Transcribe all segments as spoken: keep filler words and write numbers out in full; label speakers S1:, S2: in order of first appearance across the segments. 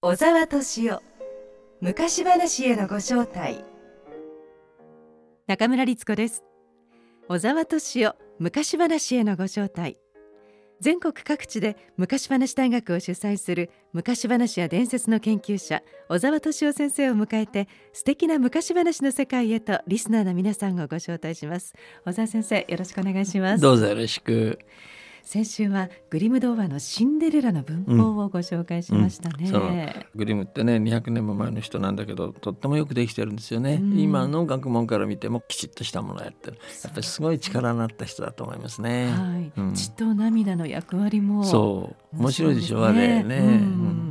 S1: 小沢敏夫昔話へのご招待。
S2: 中村律子です。小沢敏夫昔話へのご招待。全国各地で昔話大学を主催する昔話や伝説の研究者小沢敏夫先生を迎えて、素敵な昔話の世界へとリスナーの皆さんをご招待します。小沢先生、よろしくお願いします。
S3: どうぞよろしく。
S2: 先週はグリム童話のシンデレラの文法をご紹介しましたね、うんうん、
S3: そのグリムってねにひゃくねんも前の人なんだけど、とってもよくできてるんですよね、うん、今の学問から見てもきちっとしたものをやってる。やっぱりすごい力になった人だと思いますね、
S2: はい
S3: うん、
S2: 血と涙の役割も
S3: そう面白いでしょ、あれね、うんうん、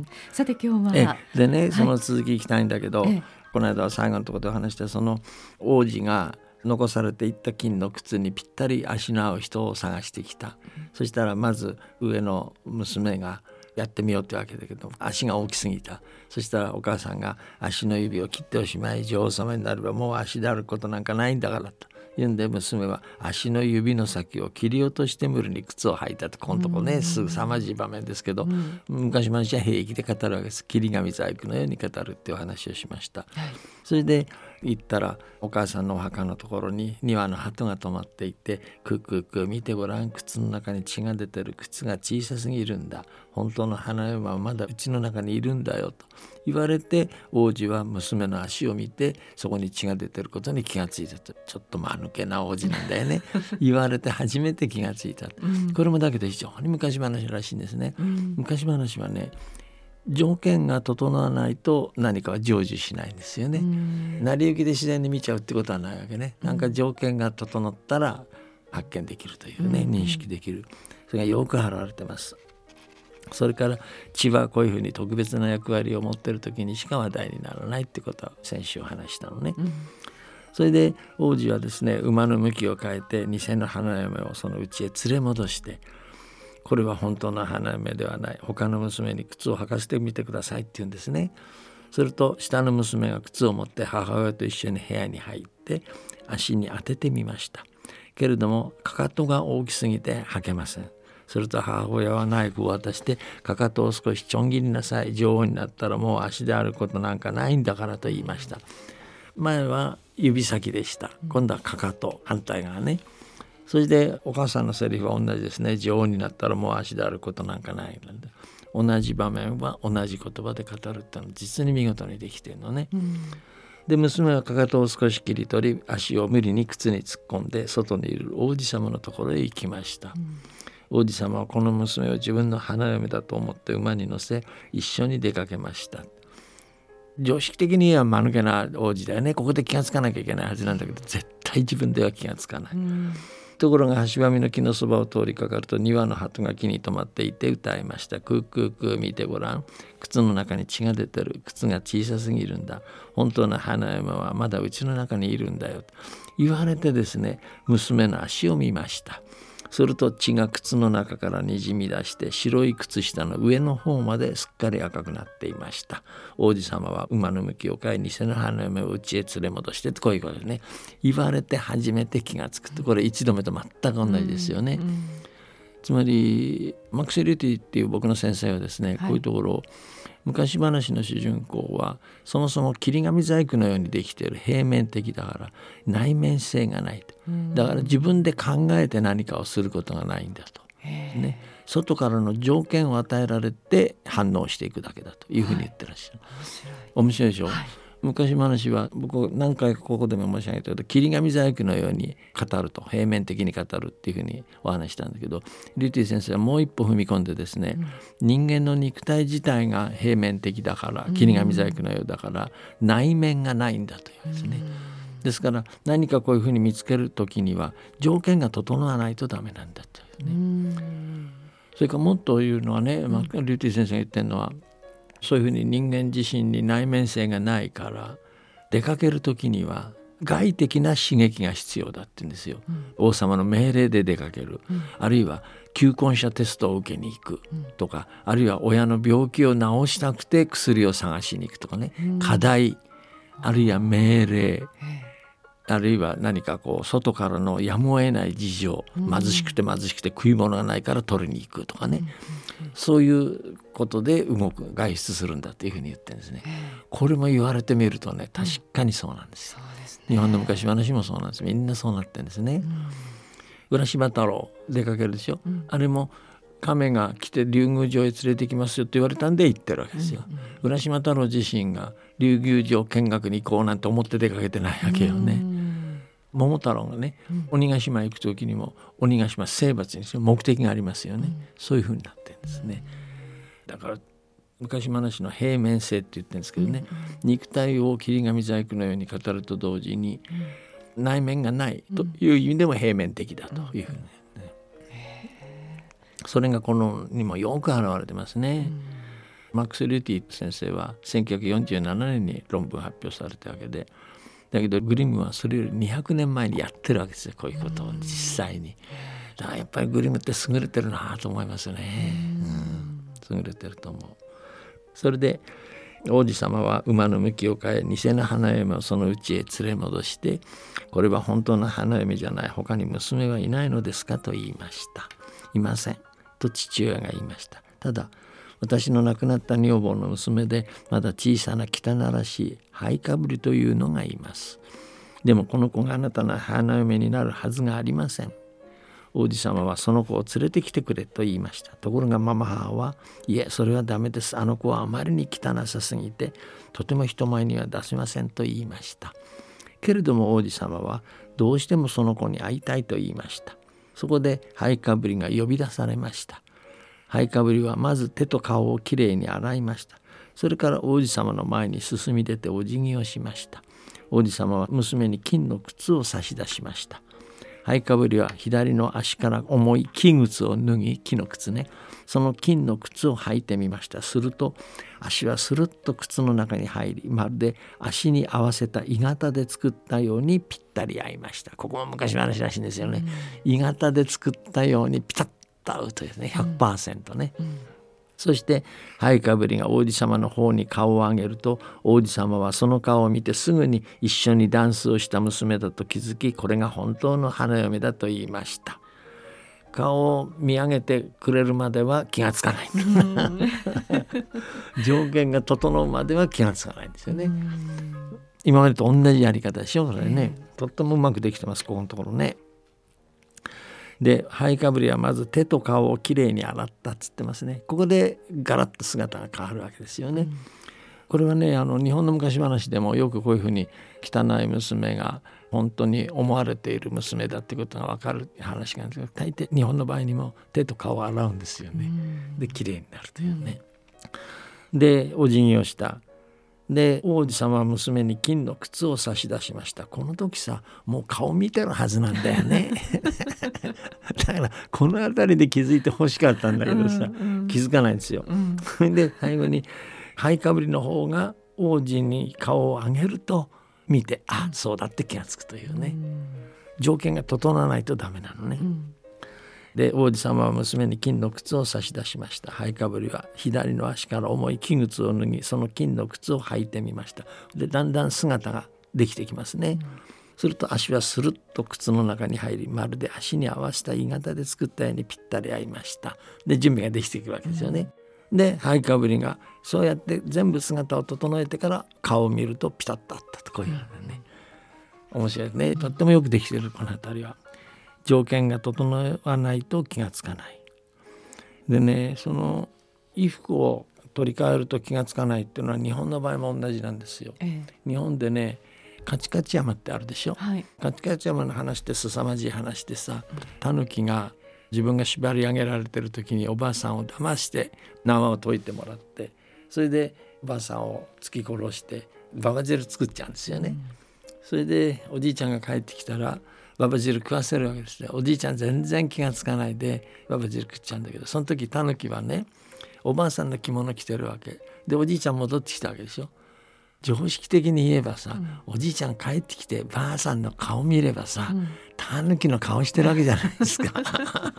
S2: さて今日は
S3: えでね、その続きいきたいんだけど、
S2: はい、
S3: この間は最後のところで話して、その王子が残されていった金の靴にぴったり足の合う人を探してきた、うん、そしたらまず上の娘がやってみようってわけだけど、足が大きすぎた。そしたらお母さんが足の指を切っておしまい、女王様になればもう足であることなんかないんだからと言うんで、娘は足の指の先を切り落として無理に靴を履いたと。このとこね、うん、すぐ凄まじい場面ですけど、うん、昔話は平気で語るわけです。切り紙細工のように語るっていう話をしました、はい、それで行ったらお母さんのお墓のところにに羽の鳩が止まっていて、ククク見てごらん、靴の中に血が出てる。靴が小さすぎるんだ。本当の花嫁はまだうちの中にいるんだよと言われて、王子は娘の足を見てそこに血が出てることに気がついたと。ちょっと間抜けな王子なんだよね言われて初めて気がついた、うん、これもだけど非常に昔話らしいんですね、うん、昔話はね、条件が整わないと何かは成就しないんですよね。成り行きで自然に見ちゃうってことはないわけね。なんか条件が整ったら発見できるというね、認識できる。それがよく払われてます。それから血はこういうふうに特別な役割を持っている時にしか話題にならないってことは先週話したのね、うん、それで王子はですね、馬の向きを変えて偽の花嫁をその家へ連れ戻して、これは本当の花嫁ではない、他の娘に靴を履かせてみてくださいって言うんですね。すると下の娘が靴を持って母親と一緒に部屋に入って足に当ててみました。けれどもかかとが大きすぎて履けません。すると母親はナイフを渡して、かかとを少しちょん切りなさい、女王になったらもう足であることなんかないんだからと言いました。前は指先でした、今度はかかと、反対側ね。それでお母さんのセリフは同じですね。女王になったらもう足であることなんかないので、同じ場面は同じ言葉で語るってのは実に見事にできているのね、うん、で娘はかかとを少し切り取り、足を無理に靴に突っ込んで外にいる王子様のところへ行きました、うん、王子様はこの娘を自分の花嫁だと思って馬に乗せ一緒に出かけました。常識的には間抜けな王子だよね。ここで気がつかなきゃいけないはずなんだけど、絶対自分では気がつかない、うん、ところが橋網の木のそばを通りかかるとに羽の鳩が木に止まっていて歌いました。クークークー見てごらん、靴の中に血が出てる。靴が小さすぎるんだ。本当の花嫁はまだうちの中にいるんだよと言われてですね、娘の足を見ました。すると血が靴の中からにじみ出して白い靴下の上の方まですっかり赤くなっていました。王子様は馬の向きを変え偽の花嫁を家へ連れ戻してこういうことですね。言われて初めて気がつくと、これ一度目と全く同じですよね、うんうん、つまりマクシェリティっていう僕の先生はですね、はい、こういうところを昔話の主人公はそもそも切り紙細工のようにできている、平面的だから内面性がないと。だから自分で考えて何かをすることがないんだと、ね、外からの条件を与えられて反応していくだけだというふうに言ってらっしゃる、はい、面白いでしょ、はい、昔話は僕何回かここでも申し上げたけど、切り紙細工のように語ると、平面的に語るっていうふうにお話したんだけど、リュティ先生はもう一歩踏み込んでですね、うん、人間の肉体自体が平面的だから、切り紙細工のようだから、うん、内面がないんだというんですね、うんですから何かこういうふうに見つけるときには条件が整わないとダメなんだというね。うんそれからもっと言うのはね、まあ、リュティ先生が言ってるのは、そういうふうに人間自身に内面性がないから出かけるときには外的な刺激が必要だって言うんですよ、うん、王様の命令で出かける、うん、あるいは求婚者テストを受けに行くとか、うん、あるいは親の病気を治したくて薬を探しに行くとかね、うん、課題あるいは命令、 あるいは何かこう外からのやむを得ない事情、貧しくて貧しくて食い物がないから取りに行くとかね、そういうことで動く外出するんだというふうに言ってるんですね。これも言われてみるとね、確かにそうなんですよ、うんですね、日本の昔話もそうなんです。みんなそうなってるんですね、うん、浦島太郎出かけるでしょ、うん、あれも亀が来て竜宮城へ連れてきますよって言われたんで行ってるわけですよ、うんうん、浦島太郎自身が竜宮城見学に行こうなんて思って出かけてないわけよね、うん、桃太郎がね、うん、鬼ヶ島行く時にも鬼ヶ島征伐に目的がありますよね、うん、そういうふうになってるんですね。だから昔話の平面性って言ってるんですけどね、うんうん、肉体を切り紙細工のように語ると同時に、うん、内面がないという意味でも平面的だというふうに、ね、うん、それがこのにもよく表れてますね、うん、マックス・リュティ先生はせんきゅうひゃくよんじゅうななねんに論文発表されたわけで、だけどグリムはそれよりにひゃくねんまえにやってるわけですよ、こういうことを実際に。だからやっぱりグリムって優れてるなと思いますね、うん、優れてると思う。それで王子様は馬の向きを変え、偽の花嫁をその家へ連れ戻して、これは本当の花嫁じゃない、他に娘はいないのですかと言いました。いませんと父親が言いました。ただ私の亡くなった女房の娘で、まだ小さな汚らしい灰かぶりというのがいます。でもこの子があなたの花嫁になるはずがありません。王子様はその子を連れてきてくれと言いました。ところがママ母は、いえそれはダメです、あの子はあまりに汚さすぎてとても人前には出せませんと言いました。けれども王子様はどうしてもその子に会いたいと言いました。そこで灰かぶりが呼び出されました。灰かぶりはまず手と顔をきれいに洗いました。それから王子様の前に進み出てお辞儀をしました。王子様は娘に金の靴を差し出しました。灰かぶりは左の足から重い木靴を脱ぎ、木の靴ね、その金の靴を履いてみました。すると足はスルッと靴の中に入り、まるで足に合わせた鋳型で作ったようにぴったり合いました。ここも昔話らしいんですよね、うん、鋳型で作ったようにピタッと合うというね、 ひゃくパーセント ね、うんうん、そして灰かぶりが王子様の方に顔を上げると、王子様はその顔を見てすぐに一緒にダンスをした娘だと気づき、これが本当の花嫁だと言いました。顔を見上げてくれるまでは気がつかない条件が整うまでは気がつかないんですよね。今までと同じやり方でしょ、それね、とってもうまくできてます、ここのところね。で灰かぶりはまず手と顔をきれいに洗ったっつってますね。ここでガラッと姿が変わるわけですよね、うん、これはね、あの日本の昔話でもよくこういうふうに汚い娘が本当に思われている娘だってことが分かる話があるんですけど、大抵日本の場合にも手と顔を洗うんですよね、うん、できれいになるというね、うん、でお辞儀をした。で王子様は娘に金の靴を差し出しました。この時さ、もう顔見てるはずなんだよねだからこの辺りで気づいて欲しかったんだけどさ、うんうん、気づかないんですよ、うん、で最後に灰かぶりの方が王子に顔を上げると見て、あ、そうだって気がつくというね、うん、条件が整わないとダメなのね、うん、で王子様は娘に金の靴を差し出しました。灰かぶりは左の足から重い木靴を脱ぎ、その金の靴を履いてみました。でだんだん姿ができてきますね、うん、すると足はスルッと靴の中に入り、まるで足に合わせた鋳型で作ったようにぴったり合いました。で準備ができていくわけですよね、うん、で灰かぶりがそうやって全部姿を整えてから顔を見るとピタッとあったと、こういうのね、面白いね。とってもよくできている、この辺りは。条件が整わないと気がつかない。でね、その衣服を取り替えると気がつかないっていうのは日本の場合も同じなんですよ、ええ、日本でねカチカチ山ってあるでしょ、はい、カチカチ山の話って凄まじい話でさ、タヌキが自分が縛り上げられてる時におばあさんを騙して縄を解いてもらって、それでおばあさんを突き殺してババ汁作っちゃうんですよね、うん、それでおじいちゃんが帰ってきたらババ汁食わせるわけですね。おじいちゃん全然気がつかないでババ汁食っちゃうんだけど、その時タヌキはねおばあさんの着物着てるわけで、おじいちゃん戻ってきたわけでしょ。常識的に言えばさ、うん、おじいちゃん帰ってきてばあさんの顔見ればさ、うん、タヌキの顔してるわけじゃないですか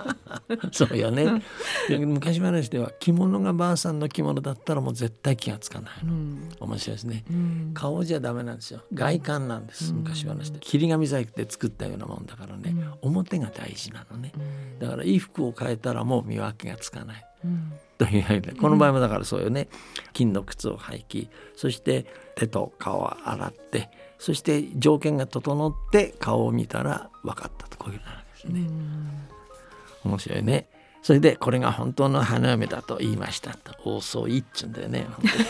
S3: そうよね。で昔話では着物がばあさんの着物だったらもう絶対気がつかないの、うん、面白いですね、うん、顔じゃダメなんですよ。外観なんです、うん、昔話で切り紙細工で作ったようなもんだからね、うん、表が大事なのね、うん、だから衣服を変えたらもう見分けがつかない、うん、というわけでこの場合もだからそうよね、金の靴を履き、そして手と顔を洗って、そして条件が整って顔を見たら分かったと、こういうわけですね、うん、面白いね。それでこれが本当の花嫁だと言いましたと大騒ぎっちゅうんだよね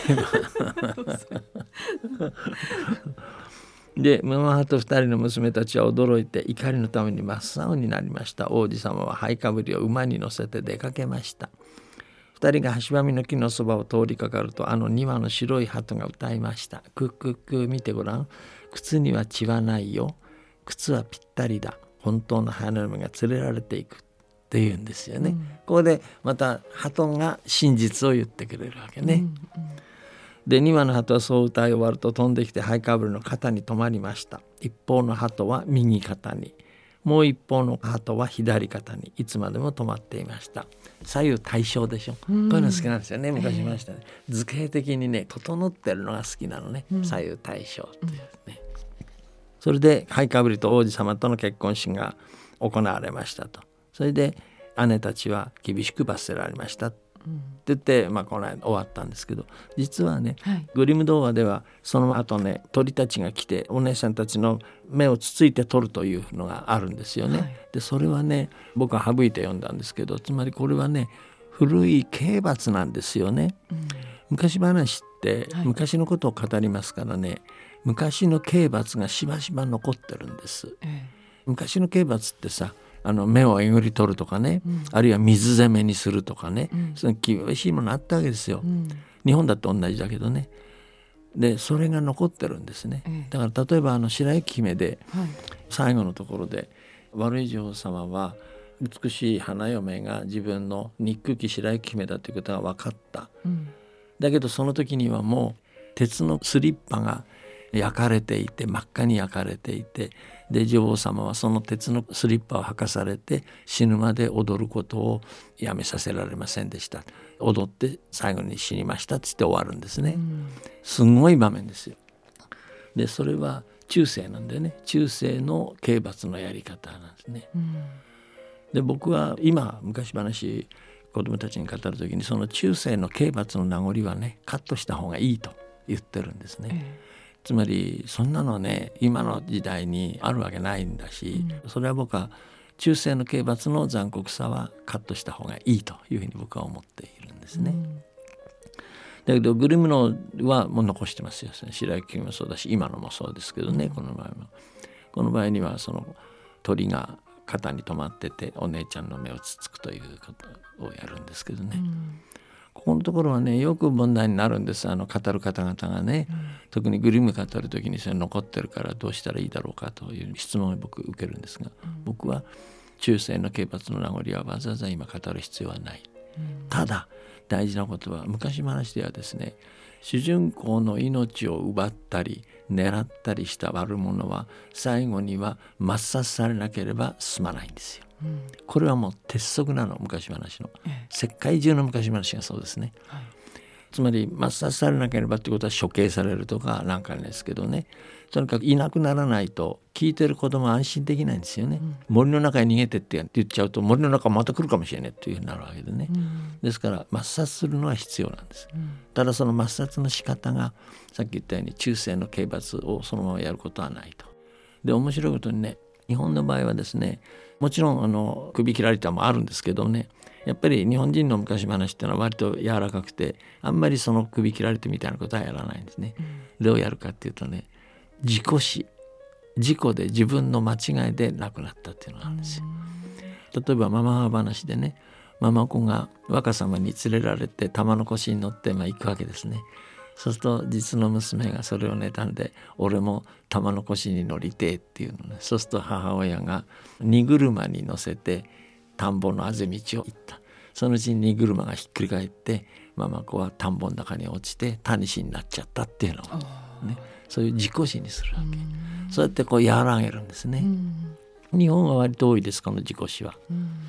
S3: でムハと二人の娘たちは驚いて怒りのために真っ青になりました。王子様は灰かぶりを馬に乗せて出かけました。二人が橋ばみの木のそばを通りかかると、あのに羽の白い鳩が歌いました。クックック、見てごらん、靴には血はないよ、靴はぴったりだ、本当の花嫁が連れられていくっていうんですよね、うん、ここでまた鳩が真実を言ってくれるわけね、うんうん、でに羽の鳩はそう歌い終わると飛んできて灰かぶりの肩に止まりました。一方の鳩は右肩に、もう一方の鳩は左肩にいつまでも止まっていました。左右対称でしょ、うん、こういうの好きなんですよね。昔言いましたね、えー、図形的にね整ってるのが好きなのね、うん、左右対称っていうね、うん、それで灰かぶりと王子様との結婚式が行われましたと。それで姉たちは厳しく罰せられましたって言って、まあ、この間終わったんですけど、実はね、はい、グリム童話ではその後ね鳥たちが来てお姉さんたちの目をつついて取るというのがあるんですよね、はい、でそれはね僕は省いて読んだんですけど、つまりこれはね古い刑罰なんですよね、うん、昔話って昔のことを語りますからね、はい、昔の刑罰がしばしば残ってるんです、ええ、昔の刑罰ってさ、あの目をえぐり取るとかね、うん、あるいは水攻めにするとかね、うん、その厳しいものあったわけですよ、うん、日本だって同じだけどね。でそれが残ってるんですね、ええ、だから例えばあの白雪姫で、はい、最後のところで悪い女王様は美しい花嫁が自分の憎き白雪姫だということが分かった、うん、だけどその時にはもう鉄のスリッパが焼かれていて、真っ赤に焼かれていて、で女王様はその鉄のスリッパを履かされて死ぬまで踊ることをやめさせられませんでした。踊って最後に死にましたっつって終わるんですね、うん、すごい場面ですよ。でそれは中世なんだよね。中世の刑罰のやり方なんですね、うん、で僕は今昔話子供たちに語る時にその中世の刑罰の名残はねカットした方がいいと言ってるんですね、ええ、つまりそんなのね今の時代にあるわけないんだし、うん、それは僕は中世の刑罰の残酷さはカットした方がいいというふうに僕は思っているんですね、うん、だけどグリムのはもう残してますよ。白雪姫もそうだし今のもそうですけどね、うん、この場合もこの場合にはその鳥が肩に止まっててお姉ちゃんの目をつつくということをやるんですけどね、うん、ここのところはねよく問題になるんです。あの語る方々がね、うん、特にグリム語る時にそれ残ってるからどうしたらいいだろうかという質問を僕受けるんですが、うん、僕は中世の刑罰の名残はわざわざ今語る必要はない、うん、ただ大事なことは昔話ではですね、主人公の命を奪ったり狙ったりした悪者は最後には抹殺されなければ済まないんですよ、うん、これはもう鉄則なの。昔話の、ええ、世界中の昔話がそうですね、はい、つまり抹殺されなければということは処刑されるとかなんかですけどね、とにかくいなくならないと聞いてる子供は安心できないんですよね、うん、森の中に逃げてって言っちゃうと森の中また来るかもしれないっていうふうになるわけでね、うん、ですから抹殺するのは必要なんです、うん、ただその抹殺の仕方がさっき言ったように中世の刑罰をそのままやることはないと。で面白いことにね、日本の場合はですね、もちろんあの首切られたもあるんですけどね、やっぱり日本人の昔話っていうのは割と柔らかくてあんまりその首切られてみたいなことはやらないんですね、うん、どうやるかっていうとね、事故死、事故で自分の間違いで亡くなったっていうのがあるんですよ。例えばママ母話でね、ママ子が若様に連れられて玉の腰に乗ってまあ行くわけですね。そうすると実の娘がそれを妬んで俺も玉の腰に乗りてえっていうのね。そうすると母親が荷車に乗せて田んぼのあぜ道を行った。そのうちに荷車がひっくり返ってママ子は田んぼの中に落ちてタニシになっちゃったっていうのをね、そういう事故死にするわけ。そうやってこう和らげるんですね。日本は割と多いですこの事故死は。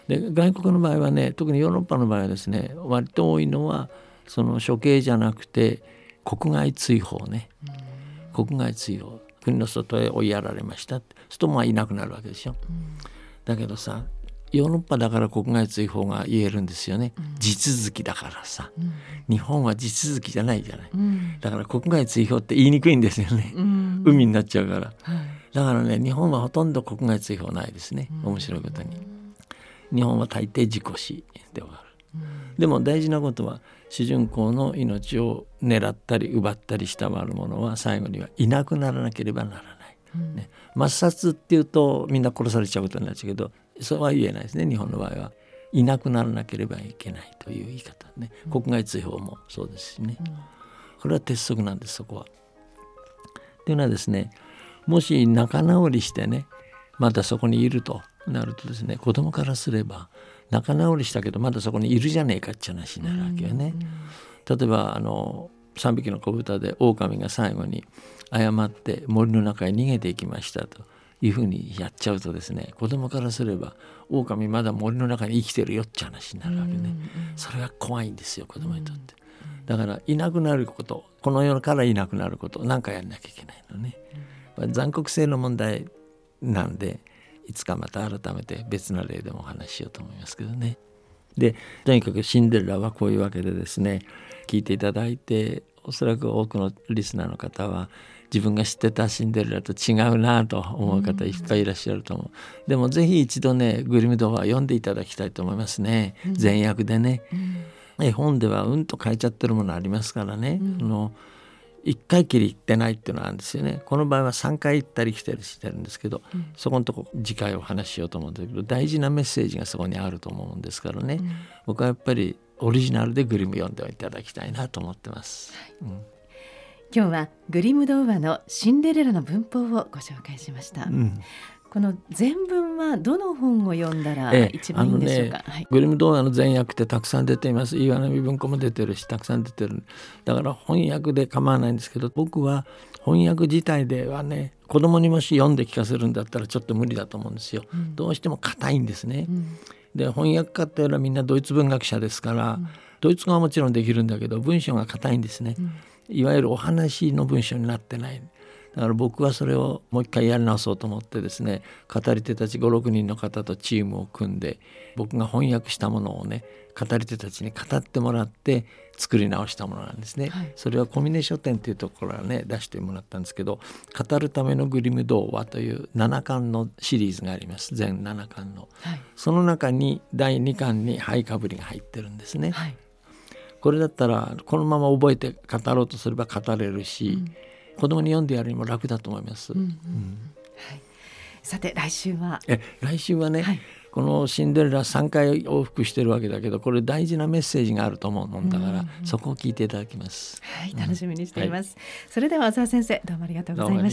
S3: で外国の場合はね、特にヨーロッパの場合はですね、割と多いのはその処刑じゃなくて国外追放ね、うん、国外追放、国の外へ追いやられましたって、人もいなくなるわけでしょ、うん、だけどさ、ヨーロッパだから国外追放が言えるんですよね、うん、地続きだからさ、うん、日本は地続きじゃないじゃない、うん、だから国外追放って言いにくいんですよね、うん、海になっちゃうから、はい、だからね、日本はほとんど国外追放ないですね、面白いことに。日本は大抵自己死で終わる、うん、でも大事なことは、主人公の命を狙ったり奪ったりした悪者は最後にはいなくならなければならない、うんね、抹殺っていうとみんな殺されちゃうことになっちゃうけど、そうは言えないですね。日本の場合はいなくならなければいけないという言い方ね、うん、国外追放もそうですしね、うん、これは鉄則なんです。そこはというのはですね、もし仲直りしてね、まだそこにいるとなるとですね、子供からすれば仲直りしたけどまだそこにいるじゃねえかって話になるわけよね、うん、例えばあのさんびきの子豚で狼が最後に誤って森の中へ逃げていきましたというふうにやっちゃうとですね、子供からすれば狼まだ森の中に生きてるよって話になるわけね、うんうん、それが怖いんですよ、子供にとって、うん、だからいなくなること、この世からいなくなること何かやんなきゃいけないのね、うん、残酷性の問題なんで、いつかまた改めて別な例でもお話ししようと思いますけどね。でとにかくシンデレラはこういうわけでですね、聞いていただいて、おそらく多くのリスナーの方は自分が知ってたシンデレラと違うなと思う方いっぱいいらっしゃると思う、うん、でもぜひ一度ね、グリム童話読んでいただきたいと思いますね、うん、全訳でね、うん、絵本ではうんと変えちゃってるものありますからね、うん、あのいっかいきり行ってないっていうのはあるんですよね。この場合はさんかい行ったり来たりしてるんですけど、うん、そこのとこ次回お話ししようと思うんだけど、大事なメッセージがそこにあると思うんですからね、うん、僕はやっぱりオリジナルでグリム読んでいただきたいなと思ってます、はい、うん、
S2: 今日はグリム童話のシンデレラの文法をご紹介しました、うん、この全文はどの本を読んだら一番いいんでしょうか。
S3: ええ、はい、グリム童話の全訳ってたくさん出ています。岩波文庫も出てるし、たくさん出てる。だから翻訳で構わないんですけど、僕は翻訳自体ではね、子供にもし読んで聞かせるんだったらちょっと無理だと思うんですよ、うん、どうしても硬いんですね、うん、で翻訳家っていうのはみんなドイツ文学者ですから、うん、ドイツ語はもちろんできるんだけど文章が硬いんですね、うん、いわゆるお話の文章になってない。だから僕はそれをもう一回やり直そうと思ってですね、語り手たちご、ろくにんの方とチームを組んで、僕が翻訳したものをね、語り手たちに語ってもらって作り直したものなんですね、はい、それは小峰書店というところからね出してもらったんですけど、語るためのグリム童話というななかんのシリーズがあります。全ななかんの、はい、その中にだいにかんに灰かぶりが入ってるんですね、はい、これだったらこのまま覚えて語ろうとすれば語れるし、うん、子供に読んでやるにも楽だと思います、うんうんうん、
S2: はい、さて来週は
S3: え来週はね、はい、このシンデレラさんかい往復してるわけだけど、これ大事なメッセージがあると思うもんだから、うんうん、そこを聞いていただきます、
S2: はい、楽しみにしています、うん、はい、それでは小沢先生、どうもありがとうございました。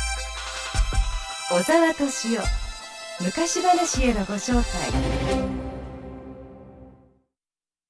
S1: 小沢敏夫、昔話へのご招待。